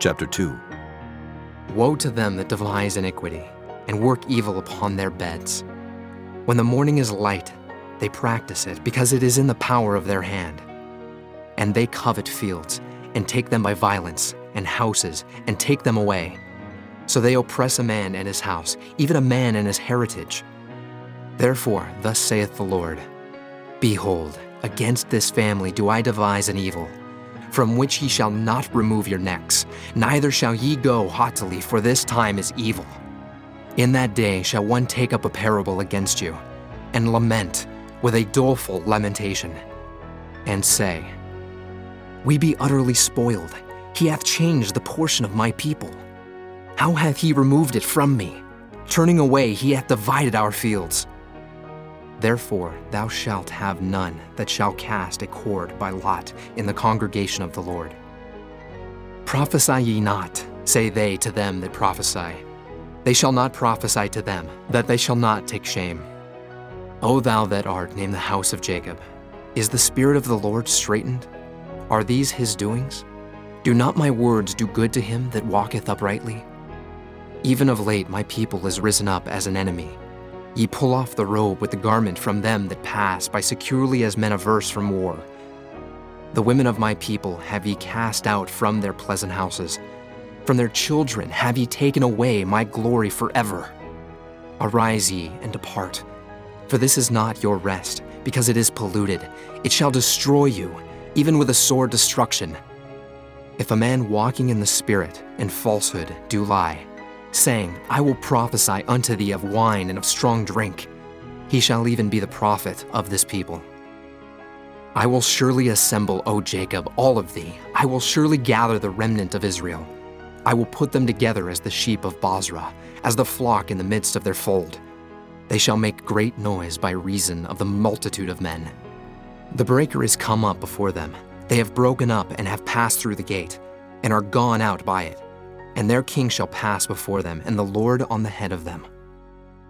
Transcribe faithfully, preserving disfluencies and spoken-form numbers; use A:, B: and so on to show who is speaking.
A: Chapter two.
B: Woe to them that devise iniquity, and work evil upon their beds. When the morning is light, they practice it, because it is in the power of their hand. And they covet fields, and take them by violence, and houses, and take them away. So they oppress a man and his house, even a man and his heritage. Therefore, thus saith the Lord, Behold, against this family do I devise an evil, from which ye shall not remove your necks, neither shall ye go haughtily, for this time is evil. In that day shall one take up a parable against you, and lament with a doleful lamentation, and say, We be utterly spoiled, he hath changed the portion of my people. How hath he removed it from me? Turning away, he hath divided our fields. Therefore thou shalt have none that shall cast a cord by lot in the congregation of the Lord. Prophesy ye not, say they to them that prophesy. They shall not prophesy to them, that they shall not take shame. O thou that art named the house of Jacob, is the spirit of the Lord straitened? Are these his doings? Do not my words do good to him that walketh uprightly? Even of late my people is risen up as an enemy. Ye pull off the robe with the garment from them that pass by securely as men averse from war. The women of my people have ye cast out from their pleasant houses. From their children have ye taken away my glory forever. Arise ye and depart, for this is not your rest, because it is polluted. It shall destroy you, even with a sore destruction. If a man walking in the Spirit and falsehood do lie, saying, I will prophesy unto thee of wine and of strong drink, he shall even be the prophet of this people. I will surely assemble, O Jacob, all of thee. I will surely gather the remnant of Israel. I will put them together as the sheep of Bozrah, as the flock in the midst of their fold. They shall make great noise by reason of the multitude of men. The breaker is come up before them. They have broken up and have passed through the gate, and are gone out by it. And their king shall pass before them, and the Lord on the head of them.